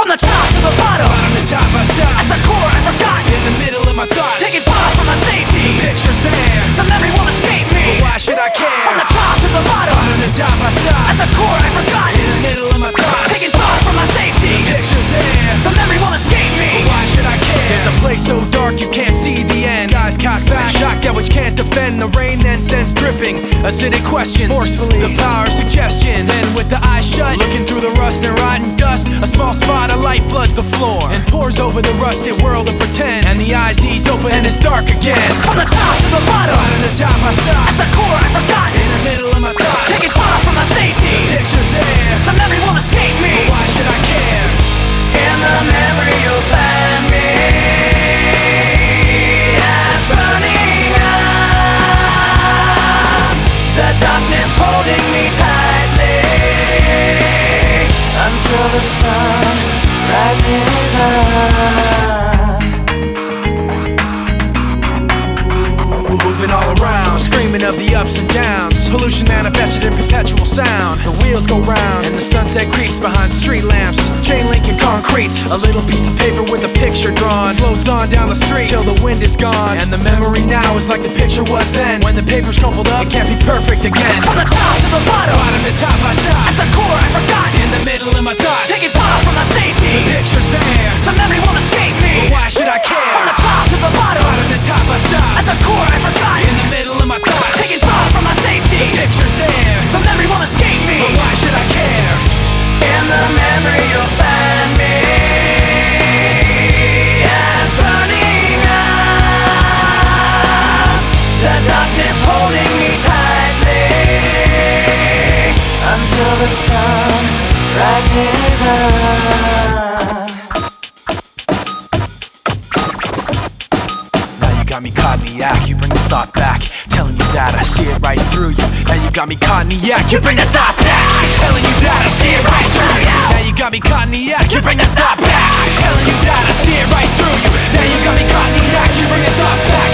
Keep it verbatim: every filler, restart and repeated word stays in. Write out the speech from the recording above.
From the top to the bottom, bottom to top I stop. at the core I forgot. In the middle of my thoughts, Taking far from my safety. the picture's there, The memory won't escape me. but why should I care? From the top to the bottom, Bottom to top I stop. at the core I forgot. In the middle of my thoughts, Taking far from my safety. the picture's there, The memory won't escape me. but why should I care? There's a place so dark you can't see the end. Skies cocked back, shock at which can't defend. The rain then sends dripping, acidic questions, forcefully the power of suggestion. Then with the eyes shut, looking through the rust and rotten dust, a small spot of light floods the floor and pours over the rusted world of pretend. And the eyes ease open and it's dark again. From the top to the bottom, Bottom to top I stop. at the core I forgot. In the middle of my thoughts, Taking far from my safety. the picture's there, The memory won't escape me. but why should I care? In the memory you'll find me as burning up. The darkness holding me tightly until the sun rises up. Moving all around, screaming of the ups and downs. Pollution manifested in perpetual sound. The wheels go round and the sunset creeps behind street lamps. Chain link and concrete, a little piece of paper with a picture drawn floats on down the street till the wind is gone. And the memory now is like the picture was then. When the paper's crumpled up, it can't be perfect again. From the top to the bottom, Bottom to top I stop. at the core I forgot. In the middle of my thoughts, Taking far from my the safety. picture's there, The memory won't escape but me. why should I care? From the top to the bottom, Bottom to top I stop. at the core I forgot. In the middle of my thoughts, Taking far from my safety. the picture's there, The memory won't escape me. but why should I care? In the memory you'll find me as burning up. The darkness holding me tightly until the sun rises up. Now you got me caught in the act, you bring the thought back, telling you that I see it right through you. Now you got me caught in the act, you bring the thought back, telling you that I see it right through you. Now you got me caught in the act, you bring the thought back, telling you that I see it right through you. Now you got me caught in the act, you bring the thought back,